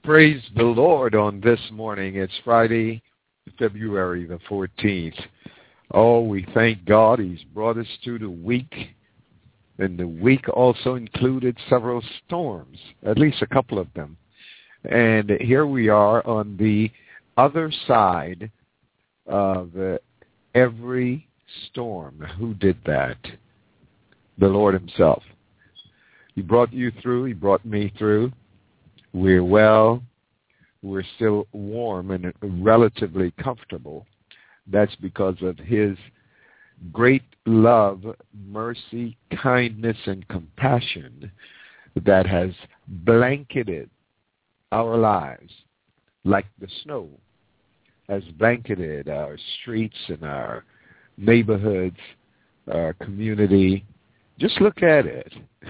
Praise the Lord on this morning. It's Friday, February the 14th. Oh, we thank God He's brought us through the week. And the week also included several storms, at least a couple of them. And here we are on the other side of every storm. Who did that? The Lord Himself. He brought you through. He brought me through. We're well. We're still warm and relatively comfortable. That's because of His great love, mercy, kindness, and compassion that has blanketed our lives like the snow has blanketed our streets and our neighborhoods, our community. Just look at it.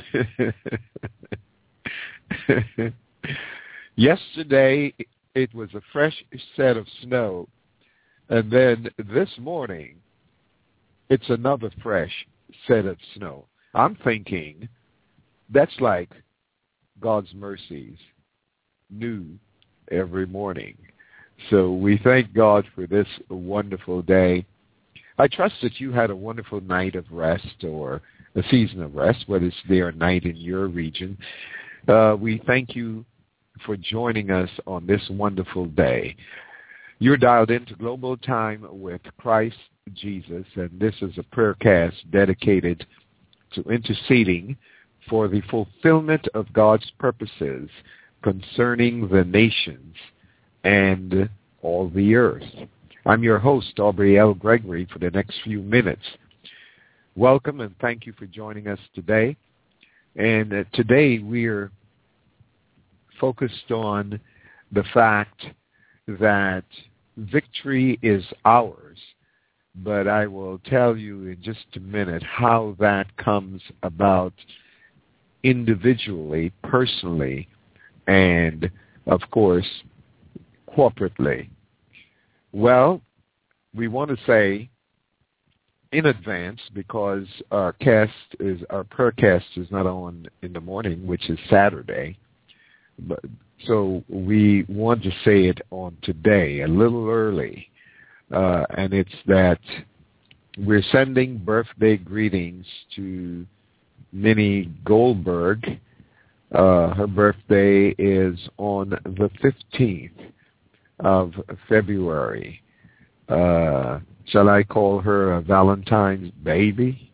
Yesterday, it was a fresh set of snow, and then this morning, it's another fresh set of snow. I'm thinking that's like God's mercies, new every morning. So we thank God for this wonderful day. I trust that you had a wonderful night of rest or a season of rest, whether it's day or night in your region. We thank you for joining us on this wonderful day. You're dialed into Global Time with Christ Jesus, and this is a prayer cast dedicated to interceding for the fulfillment of God's purposes concerning the nations and all the earth. I'm your host, Aubrey L. Gregory, for the next few minutes. Welcome and thank you for joining us today. And today we're focused on the fact that victory is ours, but I will tell you in just a minute how that comes about individually, personally, and, of course, corporately. Well, we want to say in advance, because our prayer cast is not on in the morning, which is Saturday, so we want to say it on today, a little early, and it's that we're sending birthday greetings to Minnie Goldberg. Her birthday is on the 15th of February. Shall I call her a Valentine's baby?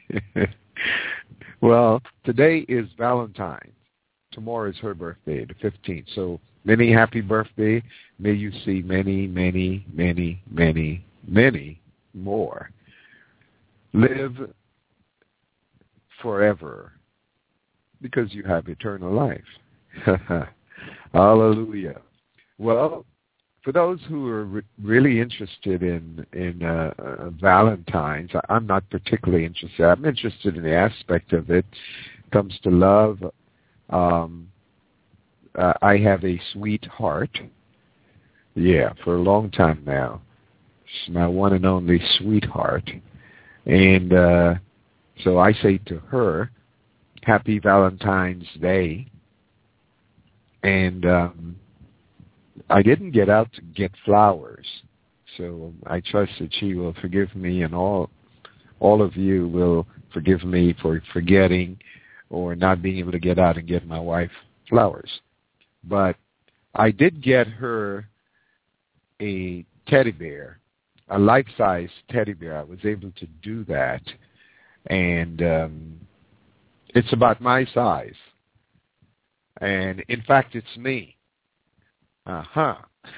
Well, today is Valentine's. Tomorrow is her birthday, the 15th. So many happy birthday. May you see many, many, many, many, many more. Live forever because you have eternal life. Hallelujah. Well, for those who are really interested in Valentine's, I'm not particularly interested. I'm interested in the aspect of it. It comes to love. I have a sweetheart. Yeah, for a long time now. She's my one and only sweetheart. And so I say to her, Happy Valentine's Day. And I didn't get out to get flowers. So I trust that she will forgive me, and all of you will forgive me for forgetting or not being able to get out and get my wife flowers. But I did get her a teddy bear, a life-size teddy bear. I was able to do that. And it's about my size. And, in fact, it's me. I'm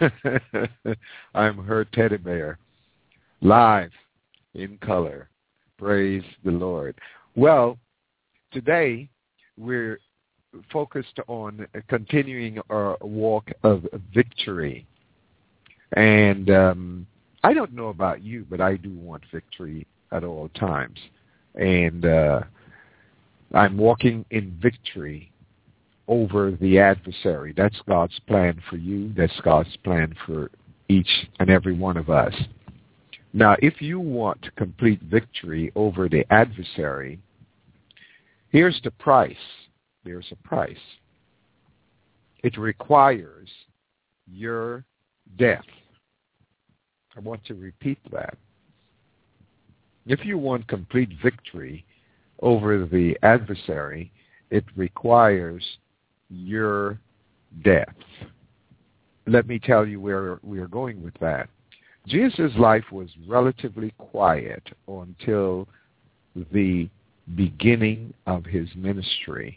her teddy bear, live in color. Praise the Lord. Well, today, we're focused on continuing our walk of victory. And I don't know about you, but I do want victory at all times. And I'm walking in victory over the adversary. That's God's plan for you. That's God's plan for each and every one of us. Now, if you want complete victory over the adversary, here's the price. There's a price. It requires your death. I want to repeat that. If you want complete victory over the adversary, it requires your death. Let me tell you where we are going with that. Jesus' life was relatively quiet until the beginning of his ministry.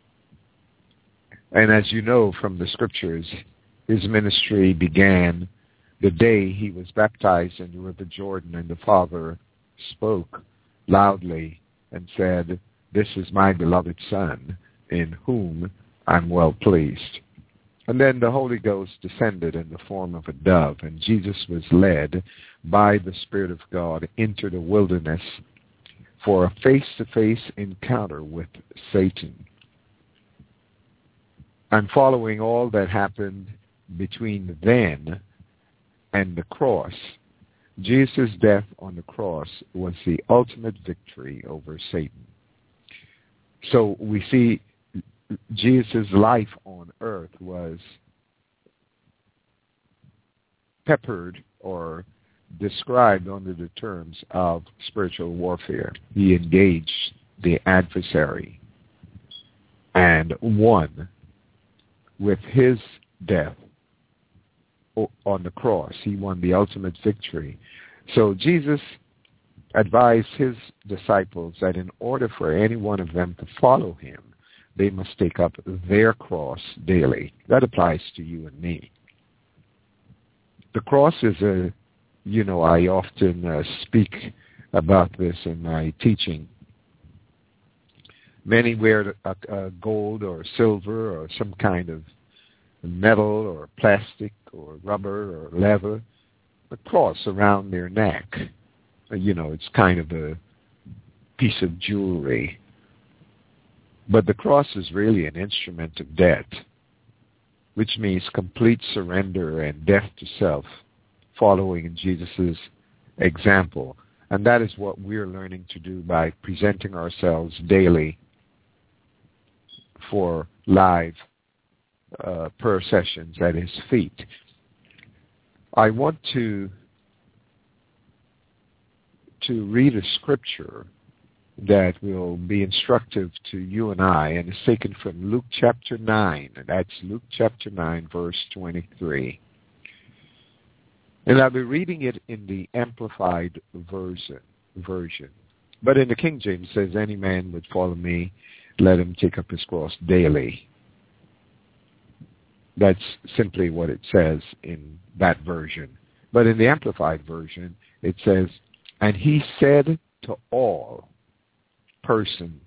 And as you know from the scriptures, his ministry began the day he was baptized in the River Jordan, and the Father spoke loudly and said, "This is my beloved Son, in whom I'm well pleased." And then the Holy Ghost descended in the form of a dove, and Jesus was led by the Spirit of God into the wilderness for a face-to-face encounter with Satan. And following all that happened between then and the cross, Jesus' death on the cross was the ultimate victory over Satan. So we see Jesus' life on earth was peppered or described under the terms of spiritual warfare. He engaged the adversary and won with his death on the cross. He won the ultimate victory. So Jesus advised his disciples that in order for any one of them to follow him, they must take up their cross daily. That applies to you and me. The cross is I often speak about this in my teaching. Many wear a gold or silver or some kind of metal or plastic or rubber or leather, a cross around their neck. It's kind of a piece of jewelry. But the cross is really an instrument of death, which means complete surrender and death to self, following Jesus' example. And that is what we're learning to do by presenting ourselves daily for live prayer sessions at his feet. I want to read a scripture that will be instructive to you and I, and it's taken from Luke chapter 9. And that's Luke chapter 9, verse 23. And I'll be reading it in the Amplified version. But in the King James it says, "Any man would follow me, let him take up his cross daily." That's simply what it says in that version. But in the Amplified version, it says, "And he said to all person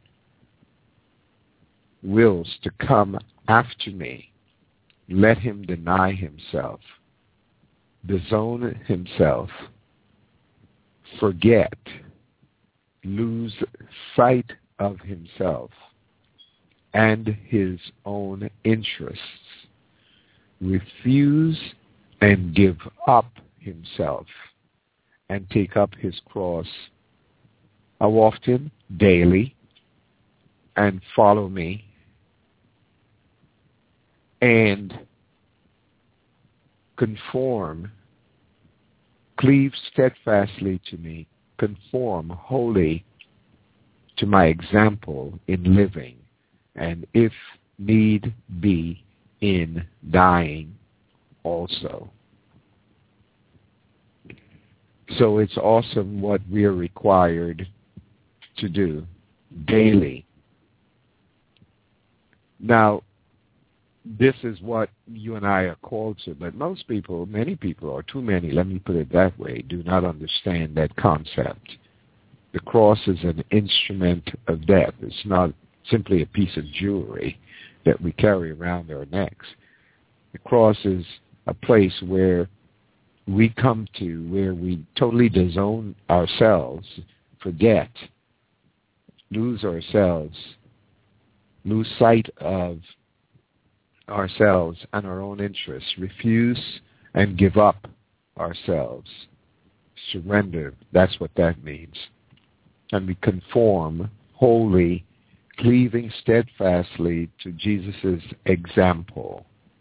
wills to come after me, let him deny himself, disown himself, forget, lose sight of himself and his own interests, refuse and give up himself, and take up his cross." How often? Daily. "And follow me, and conform, cleave steadfastly to me, conform wholly to my example in living, and if need be, in dying also." So it's awesome what we are required to do daily. Now, this is what you and I are called to, but most people, many people, or too many, let me put it that way, do not understand that concept. The cross is an instrument of death. It's not simply a piece of jewelry that we carry around our necks. The cross is a place where we come to, where we totally disown ourselves, forget, lose ourselves, lose sight of ourselves and our own interests, refuse and give up ourselves, surrender. That's what that means. And we conform wholly, cleaving steadfastly to Jesus' example.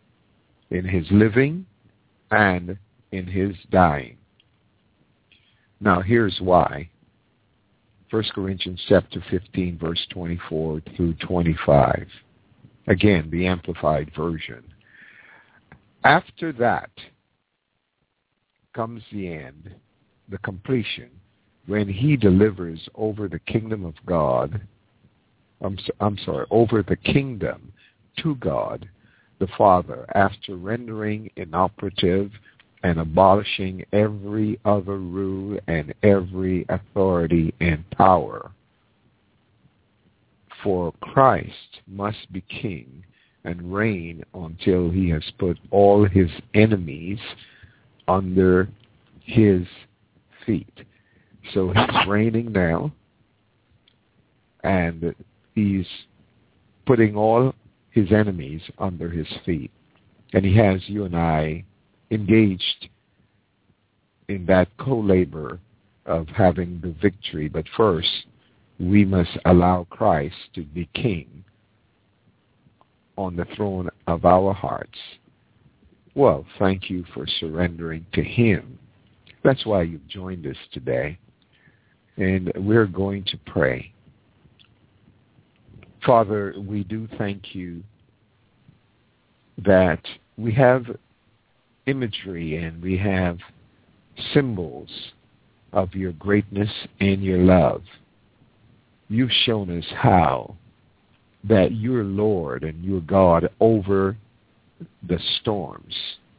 in his living and in his dying. Now here's why. 1 Corinthians chapter 15, verse 24 through 25. Again, the Amplified Version. After that comes the end, the completion, when he delivers over the kingdom of God, over the kingdom to God the Father, after rendering inoperative and abolishing every other rule and every authority and power. For Christ must be king and reign until he has put all his enemies under his feet. So he's reigning now, and he's putting all his enemies under his feet. And he has you and I engaged in that co-labor of having the victory. But first, we must allow Christ to be king on the throne of our hearts. Well, thank you for surrendering to him. That's why you've joined us today. And we're going to pray. Father, we do thank you that we have imagery and we have symbols of your greatness and your love. You've shown us how that you're Lord and you're God over the storms.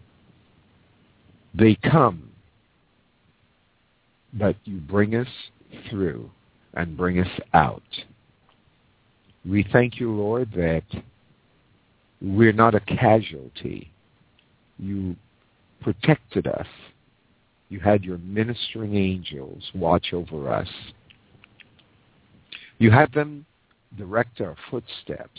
They come, but you bring us through and bring us out. We thank you, Lord, that we're not a casualty. You protected us. You had your ministering angels watch over us. You had them direct our footsteps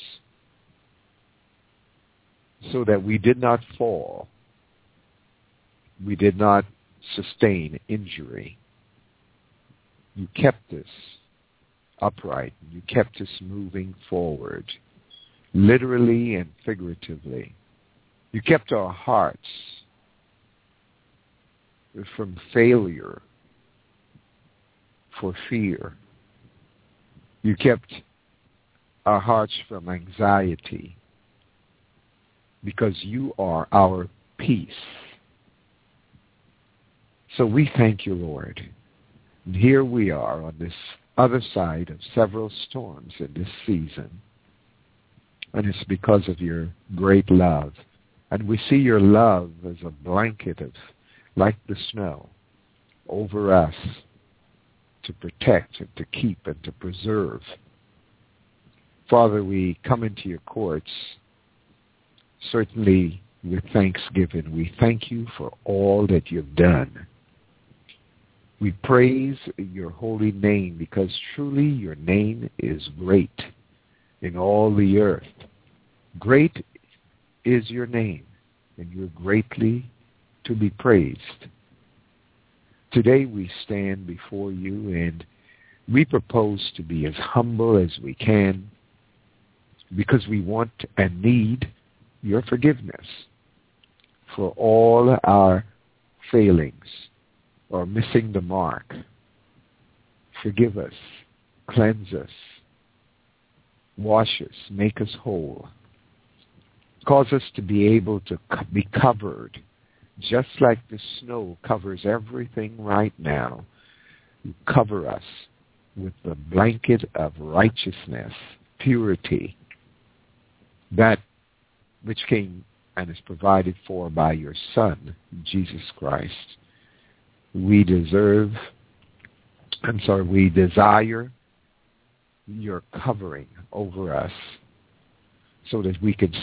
so that we did not fall. We did not sustain injury. You kept us upright. You kept us moving forward, literally and figuratively. You kept our hearts from failure, for fear. You kept our hearts from anxiety, because you are our peace. So we thank you, Lord. And here we are on this other side of several storms in this season. And it's because of your great love. And we see your love as a blanket of, like the snow, over us to protect and to keep and to preserve. Father, we come into your courts certainly with thanksgiving. We thank you for all that you've done. We praise your holy name because truly your name is great in all the earth. Great is your name, and you're greatly to be praised. Today we stand before you and we propose to be as humble as we can because we want and need your forgiveness for all our failings or missing the mark. Forgive us, cleanse us, wash us, make us whole. Cause us to be able to be covered, just like the snow covers everything right now. You cover us with the blanket of righteousness, purity, that which came and is provided for by your Son, Jesus Christ. We desire your covering over us so that we can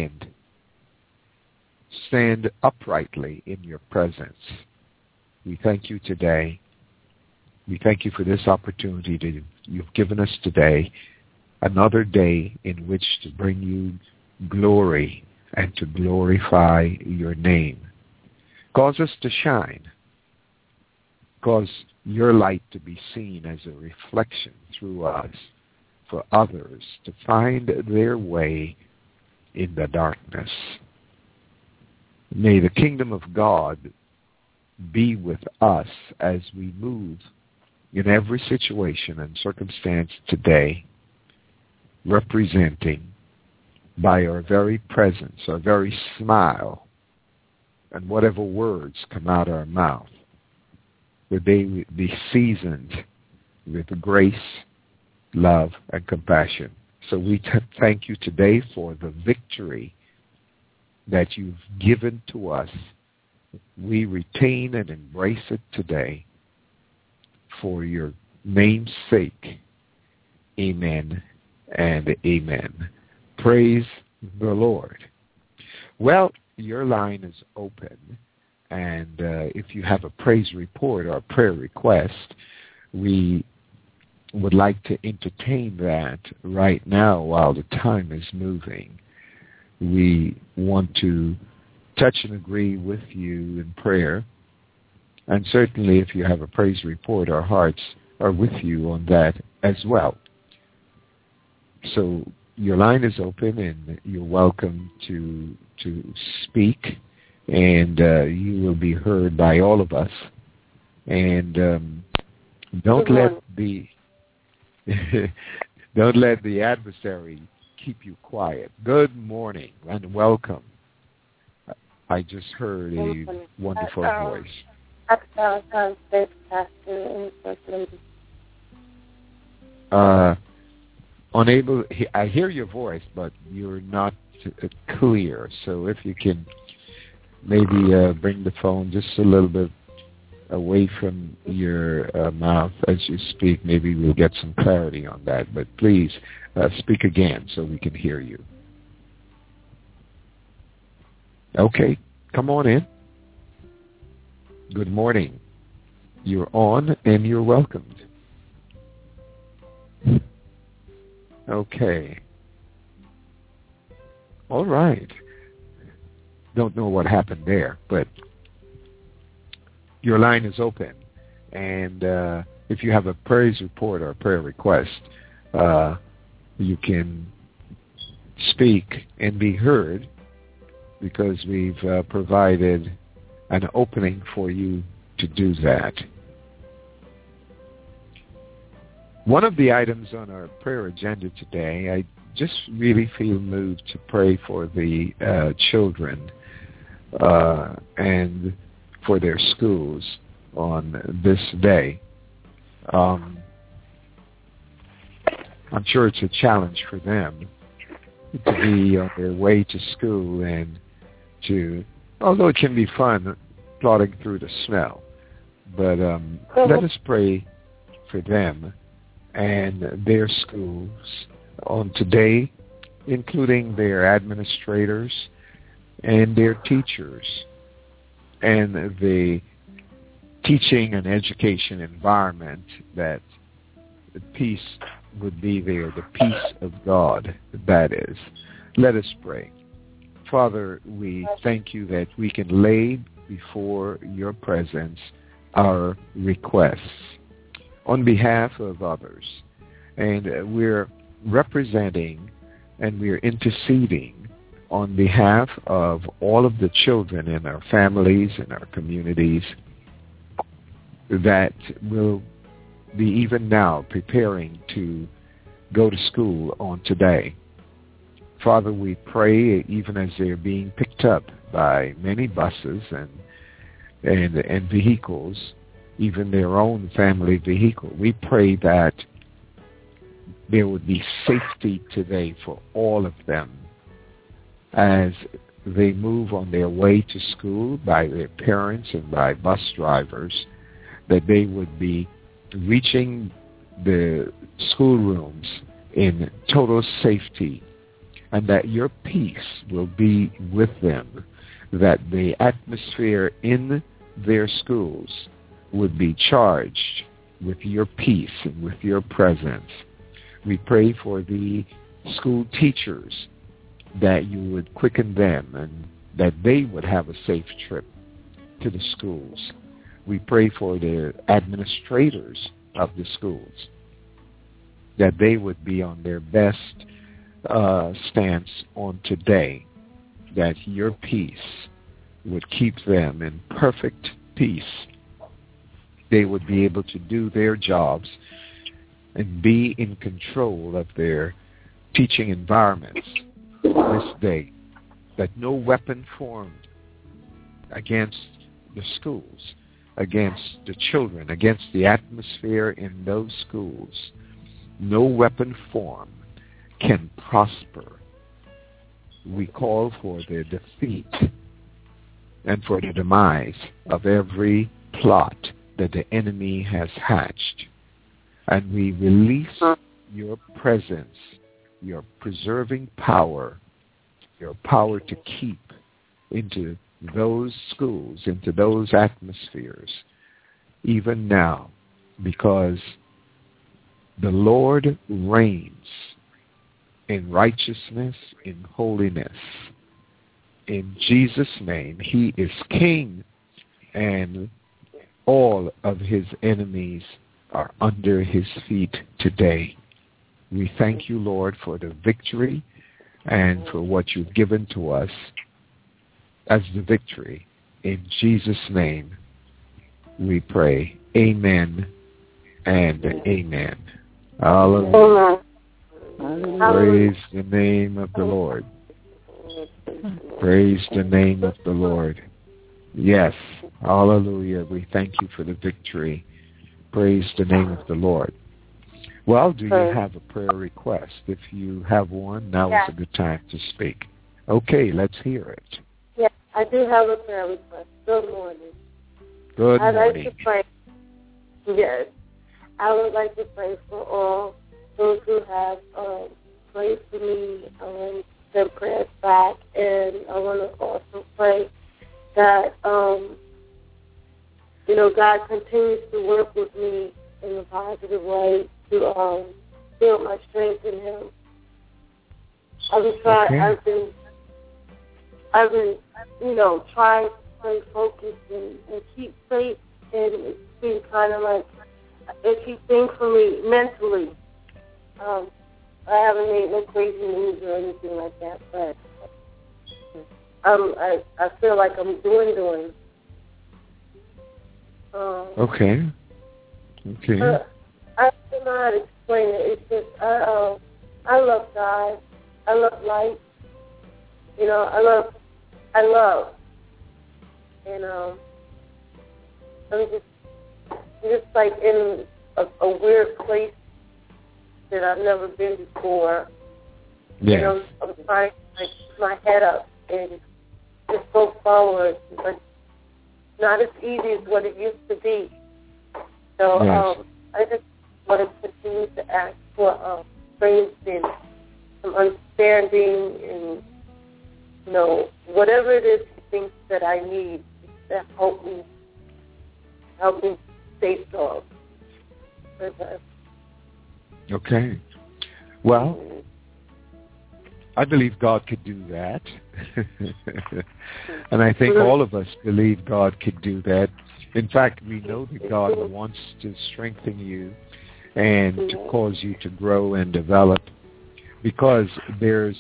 stand uprightly in your presence. We thank you today. We thank you for this opportunity that you've given us today, another day in which to bring you glory and to glorify your name. Cause us to shine. Cause your light to be seen as a reflection through us for others to find their way in the darkness. May the kingdom of God be with us as we move in every situation and circumstance today, representing by our very presence, our very smile, and whatever words come out of our mouth, that they would be seasoned with grace, love, and compassion. So we thank you today for the victory that you've given to us. We retain and embrace it today for your name's sake. Amen and amen. Praise the Lord. Well, your line is open, and if you have a praise report or a prayer request, we would like to entertain that right now while the time is moving. We want to touch and agree with you in prayer, and certainly if you have a praise report, our hearts are with you on that as well. So your line is open, and you're welcome to speak, and you will be heard by all of us. And don't let the adversary keep you quiet. Good morning and welcome. I just heard a wonderful voice. Unable. I hear your voice, but you're not clear. So if you can maybe bring the phone just a little bit away from your mouth as you speak, maybe we'll get some clarity on that. But please speak again so we can hear you. Okay, come on in. Good morning. You're on and you're welcomed. Okay. All right. Don't know what happened there, but your line is open. And if you have a praise report or a prayer request, you can speak and be heard, because we've provided an opening for you to do that. One of the items on our prayer agenda today, I just really feel moved to pray for the children and for their schools on this day. I'm sure it's a challenge for them to be on their way to school and to, although it can be fun plodding through the snow, but let us pray for them and their schools on today, including their administrators and their teachers and the teaching and education environment, that the peace would be there, the peace of God, that is. Let us pray. Father, we thank you that we can lay before your presence our requests on behalf of others. And we're representing and we're interceding on behalf of all of the children in our families and our communities that will be even now preparing to go to school on today. Father, we pray even as they're being picked up by many buses and vehicles, even their own family vehicle. We pray that there would be safety today for all of them as they move on their way to school by their parents and by bus drivers, that they would be reaching the schoolrooms in total safety, and that your peace will be with them, that the atmosphere in their schools would be charged with your peace and with your presence. We pray for the school teachers, that you would quicken them and that they would have a safe trip to the schools. We pray for the administrators of the schools, that they would be on their best stance on today, that your peace would keep them in perfect peace. They would be able to do their jobs and be in control of their teaching environments this day, that no weapon formed against the schools, against the children, against the atmosphere in those schools, no weapon formed can prosper. We call for the defeat and for the demise of every plot that the enemy has hatched. And we release your presence, your preserving power, your power to keep into those schools, into those atmospheres, even now, because the Lord reigns in righteousness, in holiness. In Jesus' name, he is king, and all of his enemies are under his feet today. We thank you, Lord, for the victory and for what you've given to us as the victory. In Jesus' name we pray. Amen and amen. Hallelujah. Praise the name of the Lord. Praise the name of the Lord. Yes. Hallelujah. We thank you for the victory. Praise the name of the Lord. Well, do you have a prayer request? If you have one, now is a good time to speak. Okay, let's hear it. Yes, I do have a prayer request. Good morning. Good I'd morning. like to pray. Yes. I would like to pray for all those who have prayed for me. I want to send prayers back, and I want to also pray that, God continues to work with me in a positive way to build my strength in him. I've been trying to stay focused and keep faith, and it's been kind of like a key thing for me mentally. I haven't made no crazy moves or anything like that, but I feel like I'm doing. Okay. I don't know how to explain it. It's just I love God. I love life. I love. And I'm just like in a weird place that I've never been before. Yes. I'm trying to keep my head up and just go forward, but not as easy as what it used to be. So yes. I just want to continue to ask for strength and some understanding and, whatever it is he thinks that I need to help me stay strong. Okay. Well, I believe God could do that. And I think all of us believe God could do that. In fact, we know that God wants to strengthen you and to cause you to grow and develop, because there's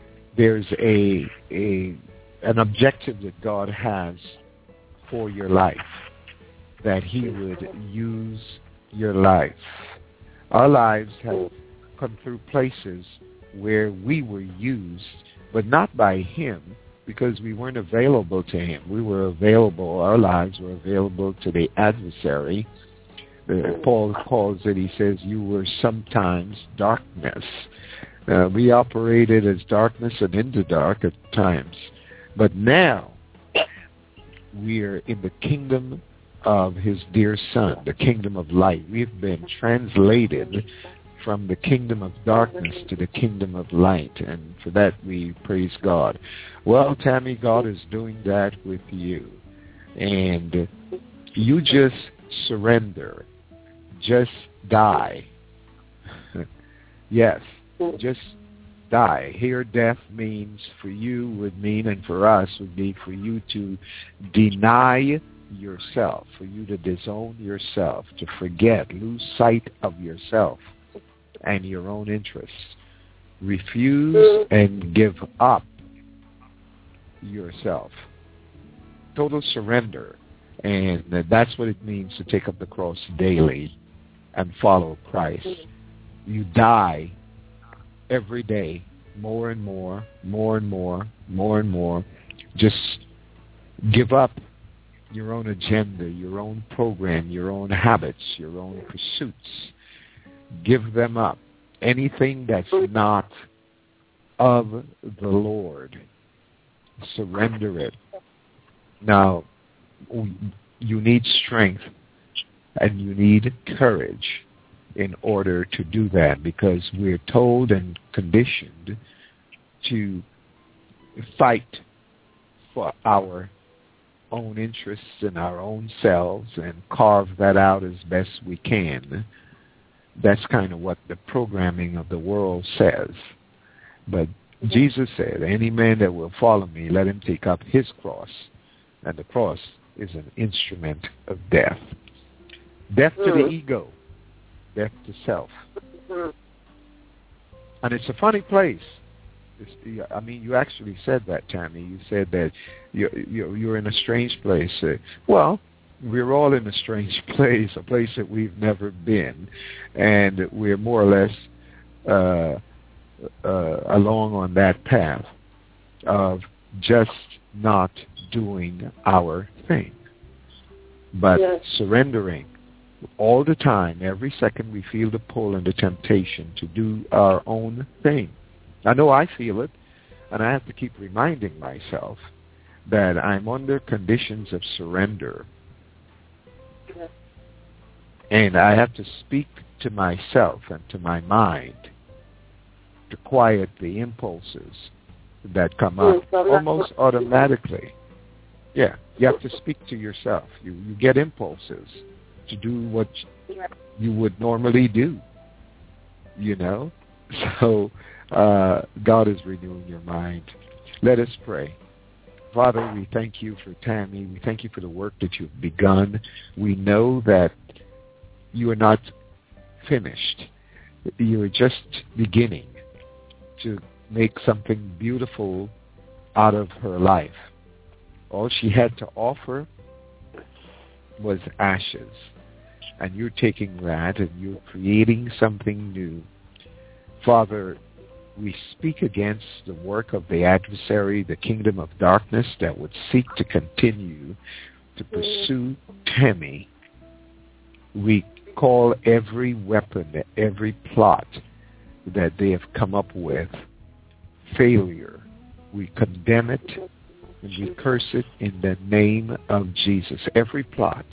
an objective that God has for your life, that he would use your life. Our lives have come through places where we were used, but not by him, because we weren't available to him. Our lives were available to the adversary. Paul calls it, he says, you were sometimes darkness. We operated as darkness and in the dark at times. But now we are in the kingdom of his dear Son, the kingdom of light. We've been translated from the kingdom of darkness to the kingdom of light, and for that we praise God. Well, Tammy, God is doing that with you, and you just surrender. Just die. Yes, just die. Here, death means for you would mean, and for us would be for you to deny yourself, for you to disown yourself, to forget, lose sight of yourself and your own interests. Refuse and give up yourself total surrender. And that's what it means to take up the cross daily and follow Christ. You die every day, more and more, more and more, more and more. Just give up your own agenda, your own program, your own habits, your own pursuits. Give them up. Anything that's not of the Lord, surrender it. Now, you need strength and you need courage in order to do that, because we're told and conditioned to fight for our own interests and our own selves and carve that out as best we can. That's kind of what the programming of the world says. But Jesus said, any man that will follow me, let him take up his cross. And the cross is an instrument of death. Death to the ego. Death to self. And it's a funny place. You actually said that, Tammy. You said that you're in a strange place. Well, we're all in a strange place, a place that we've never been. And we're more or less along on that path of just not doing our thing, but surrendering all the time. Every second we feel the pull and the temptation to do our own thing. I know I feel it, and I have to keep reminding myself that I'm under conditions of surrender. And I have to speak to myself and to my mind to quiet the impulses that come up almost automatically. Yeah, you have to speak to yourself. You get impulses to do what you would normally do, you know. So God is renewing your mind. Let us pray. Father, we thank you for Tammy. We thank you for the work that you've begun. We know that you are not finished. You are just beginning to make something beautiful out of her life. All she had to offer was ashes. And you're taking that and you're creating something new. Father, we speak against the work of the adversary, the kingdom of darkness that would seek to continue to pursue Tammy. We call every weapon, every plot that they have come up with failure. We condemn it and we curse it in the name of Jesus. Every plot.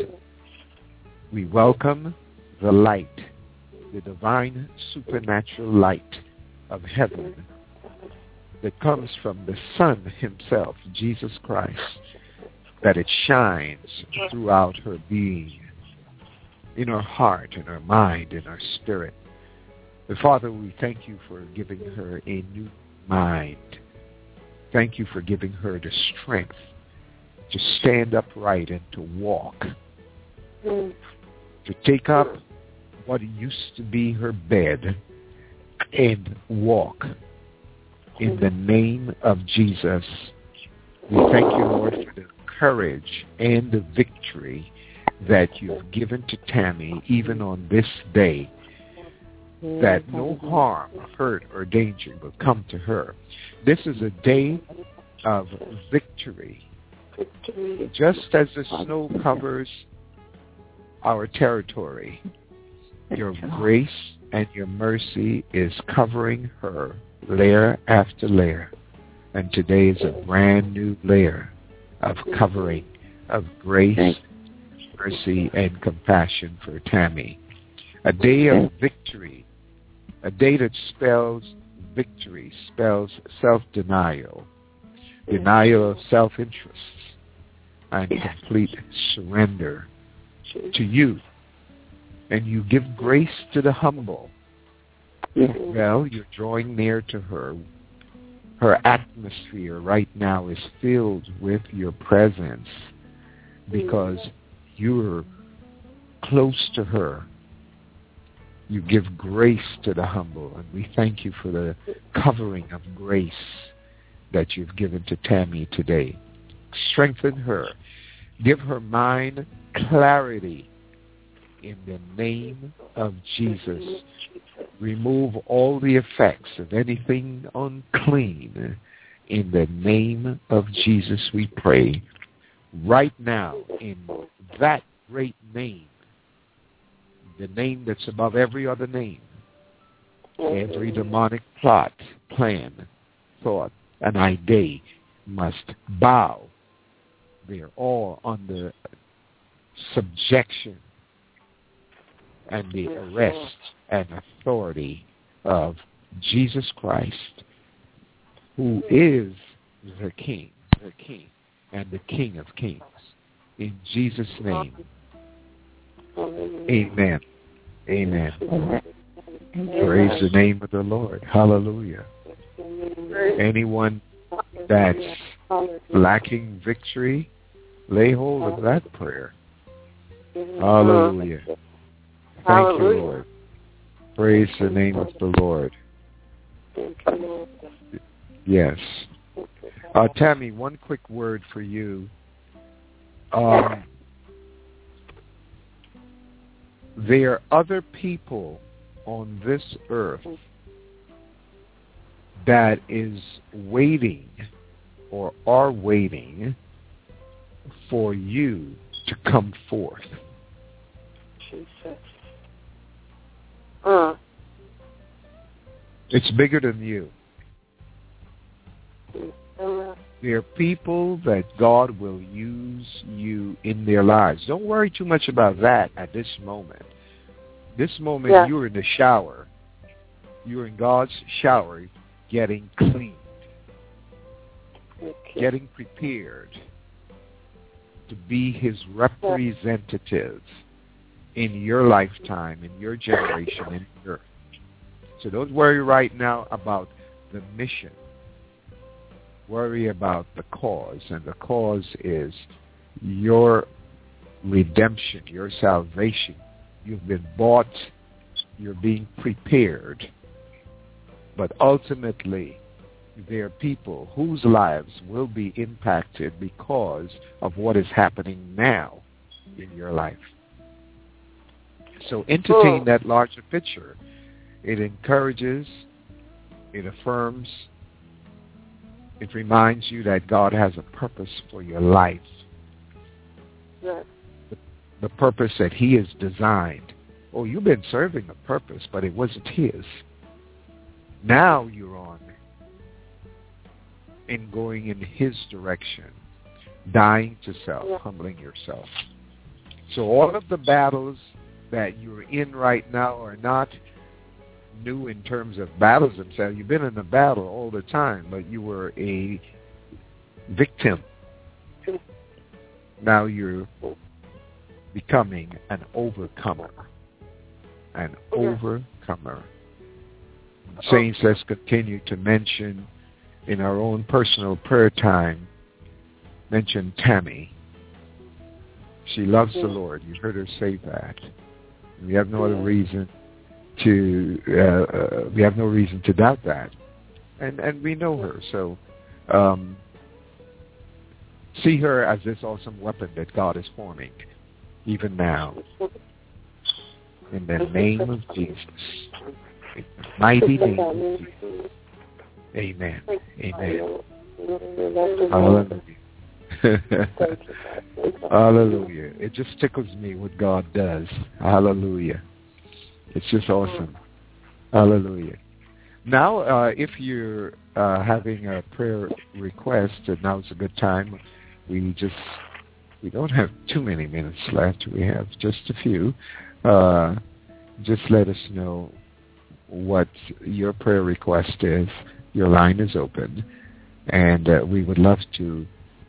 We welcome the light, the divine supernatural light of heaven that comes from the Son himself, Jesus Christ, that it shines throughout her being, in her heart, in her mind, in her spirit. And Father, we thank you for giving her a new mind. Thank you for giving her the strength to stand upright and to walk, to take up what used to be her bed and walk in the name of Jesus. We thank you, Lord, for the courage and the victory that you've given to Tammy even on this day, that no harm, hurt, or danger will come to her. This is a day of victory. Just as the snow covers our territory, your grace and your mercy is covering her layer after layer. And today is a brand new layer of covering, of grace, mercy, and compassion for Tammy. A day of victory. A day that spells victory, spells self-denial, denial of self-interest, and complete surrender to you. And you give grace to the humble. Well, you're drawing near to her. Her atmosphere right now is filled with your presence because you're close to her. You give grace to the humble, and we thank you for the covering of grace that you've given to Tammy today. strengthen her. Give her mind clarity in the name of Jesus. Remove all the effects of anything unclean. In the name of Jesus we pray. Right now, in that great name, the name that's above every other name, every demonic plot, plan, thought, and idea must bow. They're all under subjection and the arrest and authority of Jesus Christ, who is the King, and the King of Kings. In Jesus' name, amen. Amen. Praise the name of the Lord. Hallelujah. Anyone that's lacking victory, lay hold of that prayer. Hallelujah. Thank you, Lord. Praise the name of the Lord. Yes. Tammy, one quick word for you. There are other people on this earth that is waiting or are waiting for you to come forth. Jesus. It's bigger than you. There are people that God will use you in their lives. Don't worry too much about that at this moment. This moment, you're in the shower. You're in God's shower getting cleaned, getting prepared to be his representative in your lifetime, in your generation, in the earth. So don't worry right now about the mission. Worry about the cause, and the cause is your redemption, your salvation. You've been bought, you're being prepared. But ultimately, there are people whose lives will be impacted because of what is happening now in your life. So entertain that larger picture. It encourages, it affirms, it reminds you that God has a purpose for your life. Yes. The purpose that he has designed. Oh, you've been serving a purpose, but it wasn't his. Now you're on in going in his direction, dying to self, humbling yourself. So all of the battles that you're in right now are not new in terms of battles themselves. You've been in a battle all the time, but you were a victim. Now you're becoming an overcomer. An overcomer. Saints, let's continue to mention in our own personal prayer time, mention Tammy. She loves the Lord. You heard her say that. We have no other reason to doubt that, and we know her. So see her as this awesome weapon that God is forming, even now. In the name of Jesus, in the mighty name of Jesus. Amen. Amen. Hallelujah. Hallelujah. It just tickles me what God does. Hallelujah. It's just awesome. Hallelujah. Now, if you're having a prayer request, now's a good time. We don't have too many minutes left. We have just a few. Just let us know what your prayer request is. Your line is open, and we would love to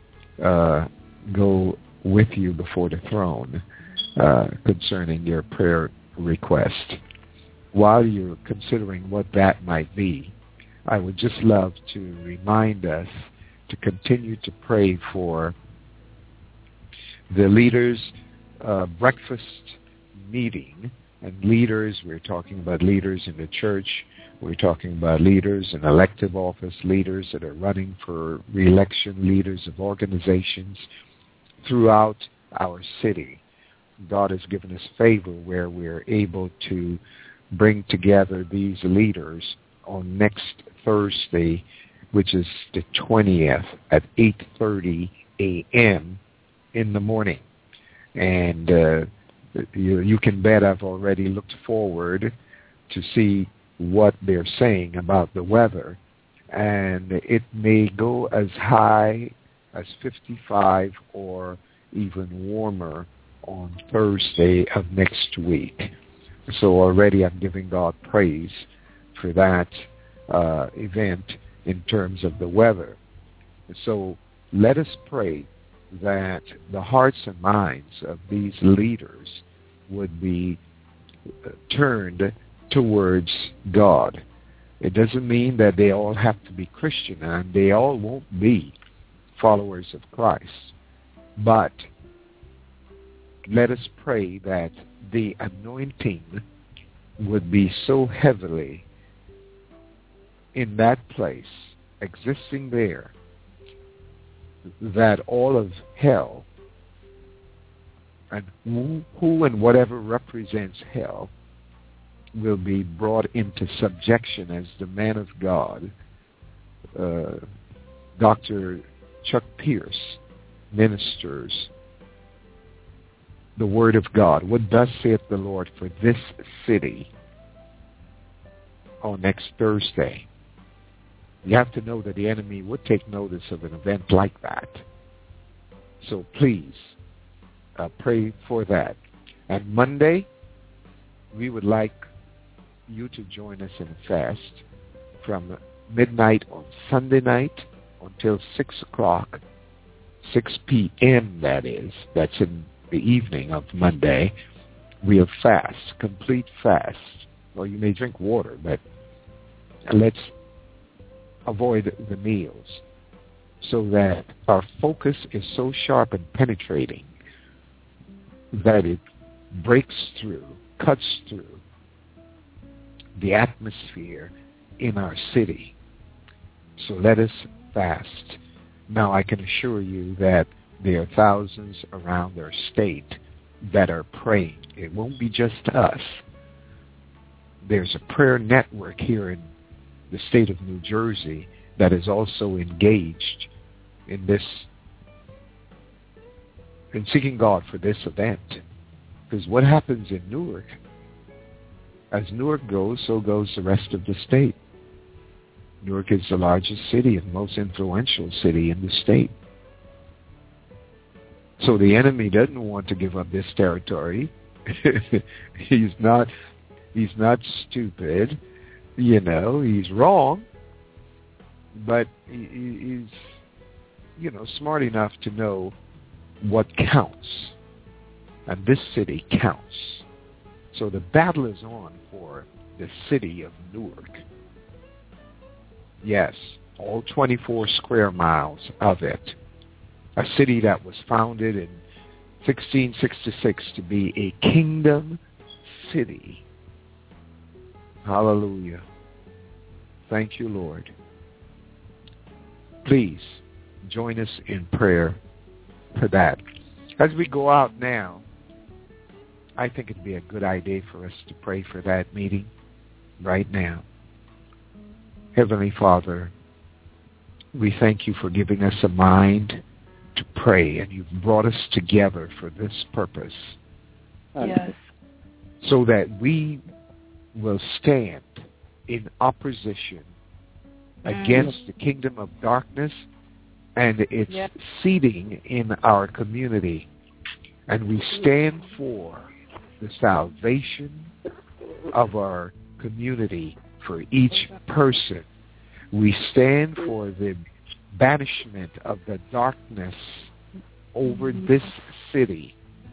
go with you before the throne concerning your prayer request. While you're considering what that might be, I would just love to remind us to continue to pray for the leaders' breakfast meeting And leaders, we're talking about leaders in the church. We're talking about leaders in elective office, leaders that are running for re-election, leaders of organizations throughout our city. God has given us favor where we're able to bring together these leaders on next Thursday, which is the 20th at 8:30 a.m. in the morning. And you can bet I've already looked forward to see what they're saying about the weather. And it may go as high as 55 or even warmer on Thursday of next week. So already I'm giving God praise for that event in terms of the weather. So let us pray that the hearts and minds of these leaders would be turned towards God. It doesn't mean that they all have to be Christian, and they all won't be followers of Christ. But let us pray that the anointing would be so heavily in that place, existing there, that all of hell and who and whatever represents hell will be brought into subjection as the man of God, Dr. Chuck Pierce, ministers the word of God. What thus saith the Lord for this city on next Thursday? You have to know that the enemy would take notice of an event like that. So please pray for that. And Monday, we would like you to join us in a fast from midnight on Sunday night until 6 o'clock, 6 p.m. that is. That's in the evening of Monday. We'll fast, complete fast. Well, you may drink water, but let's avoid the meals so that our focus is so sharp and penetrating that it breaks through, cuts through the atmosphere in our city. So let us fast. Now I can assure you that there are thousands around our state that are praying. It won't be just us. There's a prayer network here in the state of New Jersey that is also engaged in this, in seeking God for this event. Because what happens in Newark, as Newark goes, so goes the rest of the state. Newark is the largest city and most influential city in the state. So the enemy doesn't want to give up this territory. He's not stupid. You know, he's wrong, but he's, smart enough to know what counts. And this city counts. So the battle is on for the city of Newark. Yes, all 24 square miles of it. A city that was founded in 1666 to be a kingdom city. Hallelujah. Thank you, Lord. Please join us in prayer for that. As we go out now, I think it'd be a good idea for us to pray for that meeting right now. Heavenly Father, we thank you for giving us a mind to pray, and you've brought us together for this purpose. Yes. So that we will stand in opposition against the kingdom of darkness and its seeding in our community. And we stand for the salvation of our community for each person. We stand for the banishment of the darkness over this city.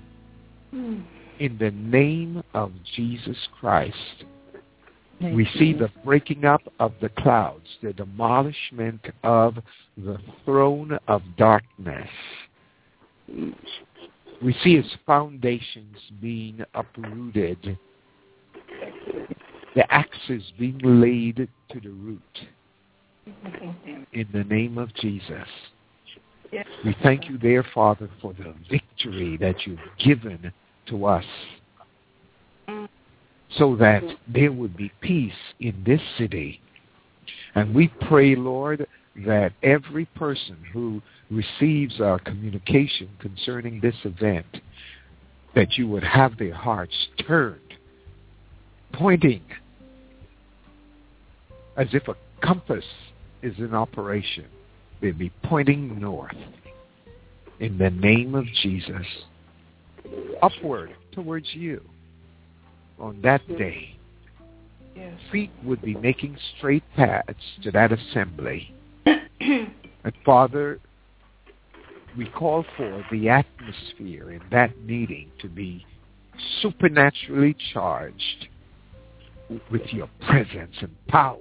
In the name of Jesus Christ, we see the breaking up of the clouds, the demolishment of the throne of darkness. We see its foundations being uprooted The axe is being laid to the root. In the name of Jesus. We thank you, dear Father, for the victory that you've given to us so that there would be peace in this city. And we pray, Lord, that every person who receives our communication concerning this event, that you would have their hearts turned, pointing as if a compass is in operation. They'd be pointing north in the name of Jesus, upward towards you on that day. Feet would be making straight paths to that assembly. And Father, we call for the atmosphere in that meeting to be supernaturally charged with your presence and power.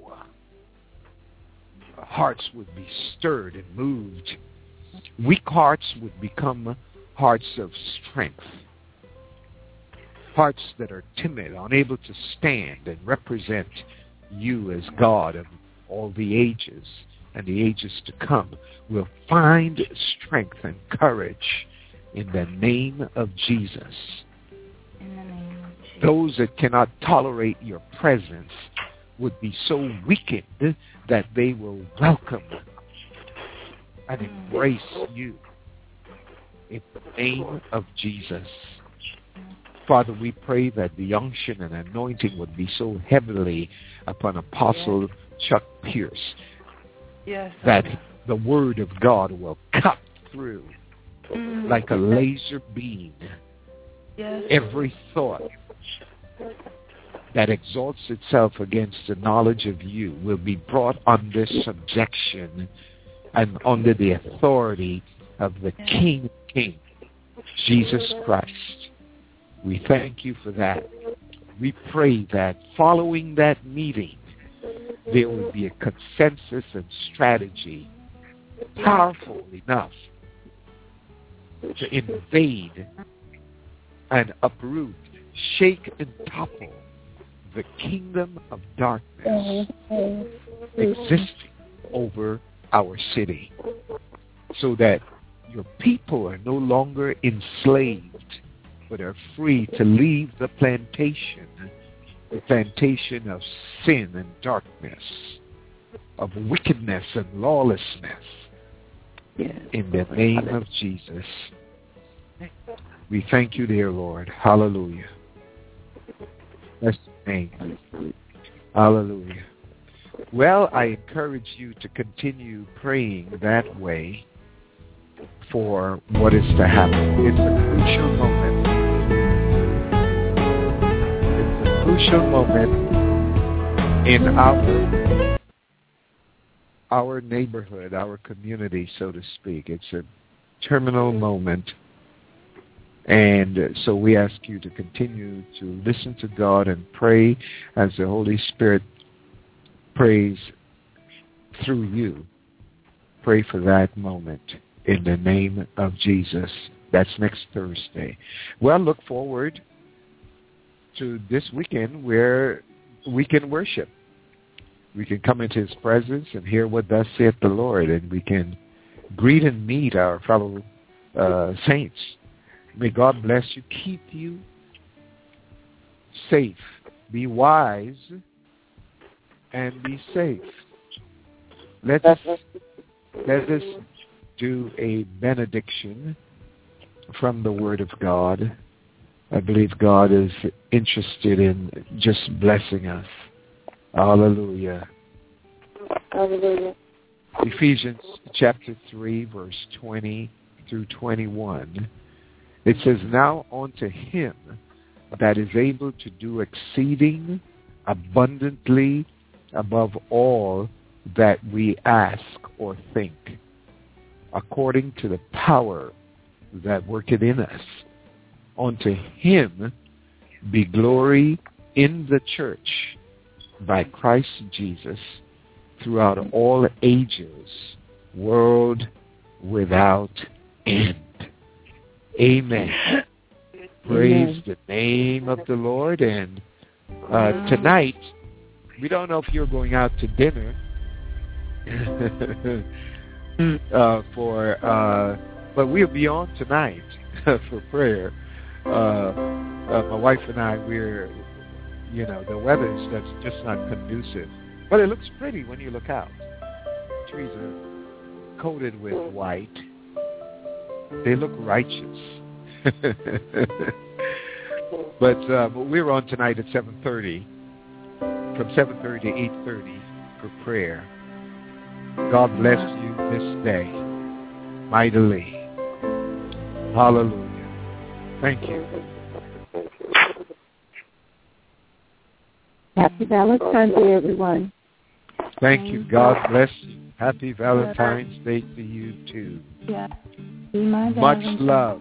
Hearts would be stirred and moved. Weak hearts would become hearts of strength. Hearts that are timid, unable to stand and represent you as God of all the ages and the ages to come, will find strength and courage in the name of Jesus. In the name of Jesus. Those that cannot tolerate your presence would be so weakened that they will welcome and embrace you in the name of Jesus. Father, we pray that the unction and anointing would be so heavily upon Apostle Chuck Pierce that the word of God will cut through like a laser beam. Every thought that exalts itself against the knowledge of you will be brought under subjection and under the authority of the King of Kings, Jesus Christ. We thank you for that. We pray that following that meeting, there will be a consensus and strategy powerful enough to invade and uproot, shake and topple the kingdom of darkness existing over our city, so that your people are no longer enslaved, but are free to leave the plantation of sin and darkness, of wickedness and lawlessness. In the name of Jesus. We thank you, dear Lord. Hallelujah. Bless your name. Hallelujah. Well, I encourage you to continue praying that way for what is to happen. It's a crucial moment. It's a crucial moment in our neighborhood, our community, so to speak. It's a terminal moment. And so we ask you to continue to listen to God and pray as the Holy Spirit prays through you. Pray for that moment in the name of Jesus. That's next Thursday. Well, look forward to this weekend where we can worship. We can come into his presence and hear what thus saith the Lord, and we can greet and meet our fellow saints. May God bless you, keep you safe, be wise, and be safe. Let us do a benediction from the Word of God. I believe God is interested in just blessing us. Hallelujah. Hallelujah. Ephesians chapter 3, verse 20 through 21. It says, now unto him that is able to do exceeding abundantly above all that we ask or think, according to the power that worketh in us. Unto him be glory in the church by Christ Jesus throughout all ages, world without end. Amen. Praise the name of the Lord, and Tonight, we don't know if you're going out to dinner but we'll be on tonight for prayer. My wife and I, the weather is just not conducive. But it looks pretty when you look out. Trees are coated with white. They look righteous. But we're on tonight at 7:30, from 7:30 to 8:30 for prayer. God bless you this day mightily. Hallelujah. Thank you. Happy Valentine's Day, everyone. Thank you. God bless you. Happy Valentine's Day to you, too. Yeah. Be my Much love.